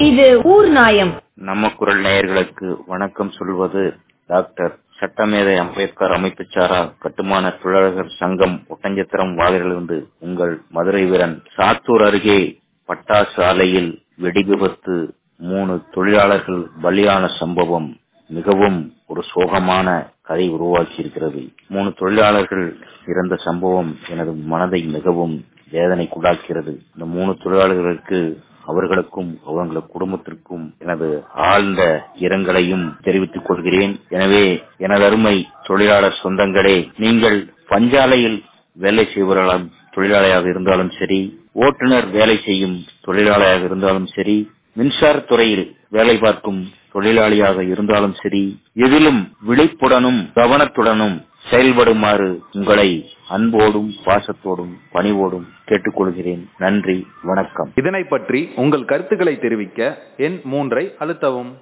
இது ஊர் நாயம். நம்ம குரல் நேயர்களுக்கு வணக்கம் சொல்வது டாக்டர் சட்டமேதை அம்பேத்கர் அமைப்பு சாரா கட்டுமான தொழிலாளர்கள் சங்கம் ஒட்டஞ்சத்திரம் வாயிலிருந்து உங்கள் மதுரை வீரன். சாத்தூர் அருகே பட்டாசு ஆலையில் வெடி விபத்து 3 தொழிலாளர்கள் பலியான சம்பவம் மிகவும் ஒரு சோகமான கதை உருவாக்கி இருக்கிறது. 3 தொழிலாளர்கள் இறந்த சம்பவம் எனது மனதை மிகவும் வேதனைக்குள்ளாக்கிறது. இந்த 3 தொழிலாளர்களுக்கு அவர்களுக்கும் அவங்களது குடும்பத்திற்கும் எனது ஆழ்ந்த இரங்கலையும் தெரிவித்துக் கொள்கிறேன். எனவே எனது அருமை தொழிலாளர் சொந்தங்களே, நீங்கள் பஞ்சாலையில் வேலை செய்பவர்களாம் தொழிலாளியாக இருந்தாலும் சரி, ஓட்டுநர் வேலை செய்யும் தொழிலாளியாக இருந்தாலும் சரி, மின்சாரத்துறையில் வேலை பார்க்கும் தொழிலாளியாக இருந்தாலும் சரி, எதிலும் விழிப்புடனும் கவனத்துடனும் செயல்படுமாறு உங்களை அன்போடும் பாசத்தோடும் பணிவோடும் கேட்டுக்கொள்கிறேன். நன்றி, வணக்கம். இதனை பற்றி உங்கள் கருத்துக்களை தெரிவிக்க எண் 3 அழுத்தவும்.